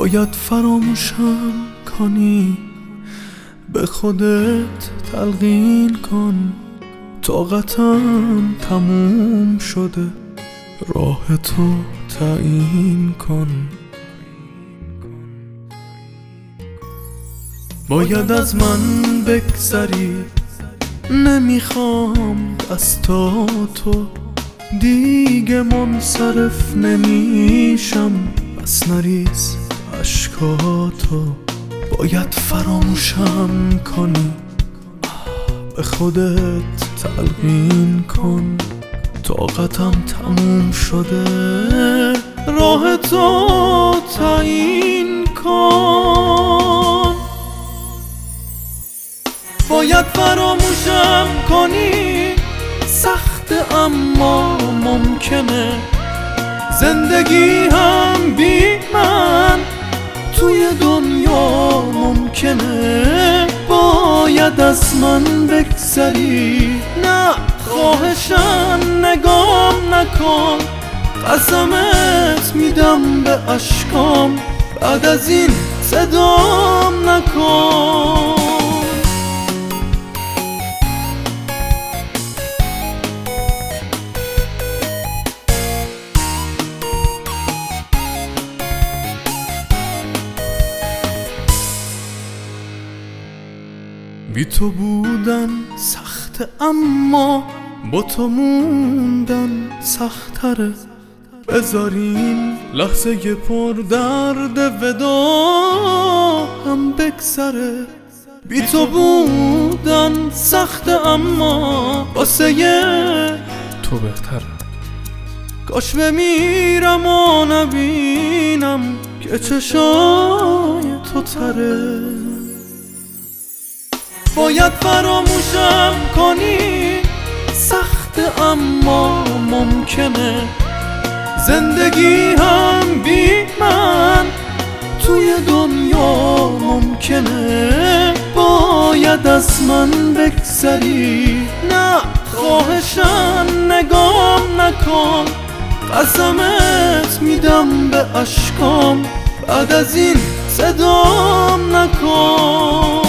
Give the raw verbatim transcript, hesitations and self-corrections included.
باید فراموشم کنی، به خودت تلقین کن. طاقتم تموم شده، راه تو تعیین کن. باید از من بگذری، نمیخوام دستاتو، دیگه منصرف نمیشم، بس نریز اشکاتو. باید فراموشم کنی، به خودت تلقین کن. طاقتم تموم شده، راه تو تعیین کن. باید فراموشم کنی، سخت اما ممکنه. زندگی هم بی من توی دنیا ممکنه. باید از من بگذری، نه خواهشم نگام نکن. قسمت میدم به اشکام، بعد از این صدام نکن. بی تو بودن سخته، اما با تو موندن سخت‌تره. بذارین لحظه پر درد ودا هم بگذره. بی تو بودن سخته، اما واسه تو بهتره. کاش بمیرم و نبینم که چشای تو تره. باید فراموشم کنی، سخت اما ممکنه. زندگی هم بی من توی دنیا ممکنه. باید از من بگذری، نه خواهشم نگام نکن. قسمت میدم به اشکام، بعد از این صدام نکن.